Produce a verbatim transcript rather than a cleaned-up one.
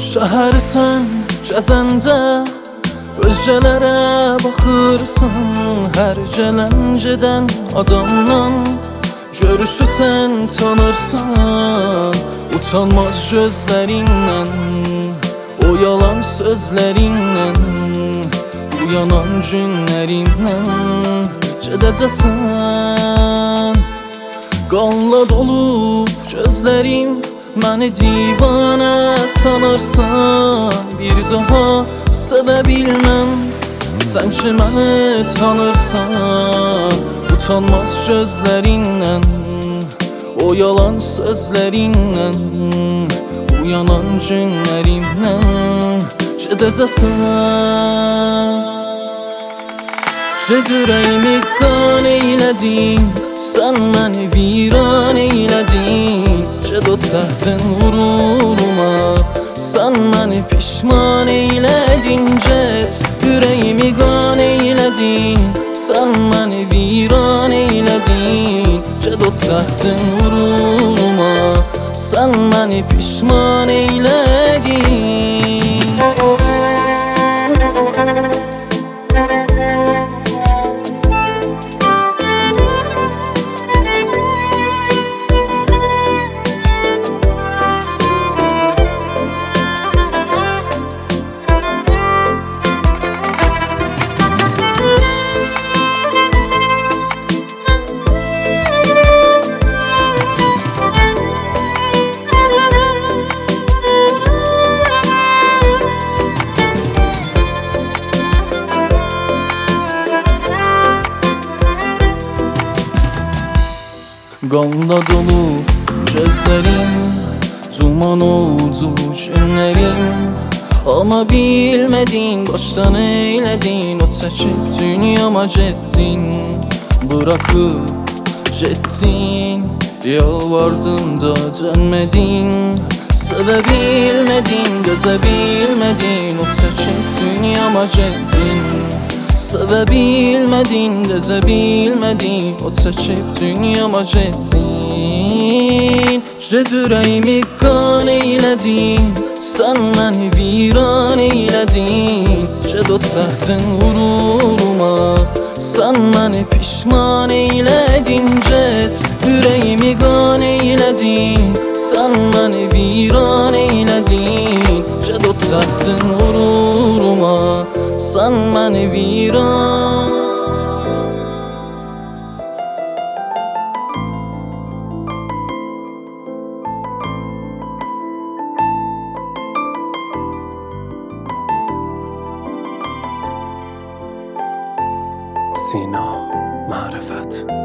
Şəhərsən gəzəndə özgələrə baxırsan, hər gələn gedən adamdan görüşürsən, tanırsan. Utanmaz gözlərindən, o yalan sözlərindən, bu yanan günlərindən gedəcəksən. Qanla dolub gözlərim, məni divanə sanırsan. Bir daha sevə bilməm, sən ki məni tanırsan. Utanmaz gözlərindən, o yalan sözlərindən, bu yanan günlərindən gedəcəksən. Ged ürəyimi qan eylədin, sən məni viran eylədin. Ged o çəhdin qüruruma, sən məni pişman eylədin. Ged ürəyimi qan eylədin, sən məni viran eylədin. Ged o çəhdin qüruruma, sən məni pişman eylədin. Qanla dolu gözlərim, duman oldu günlərim. Amma bilmədin, başdan eylədin, o çəkib dünyama getdin. Bırakıb getdin, yalvardın da dönmədin. Sevə bilmədin, dözə bilmədin, o çəkib dünyama getdin. Sevə bilmədin, dözə bilmədin, o çəkib dünyama getdin. Ged ürəyimi qan eylədin, sən məni viran eylədin. Ged o çəhdin qüruruma, sən məni pişman eylədin. Ged ürəyimi qan eylədin, sən məni viran eylədin. Ged o çəhdin qüruruma, sən məni viran. سینا معرفت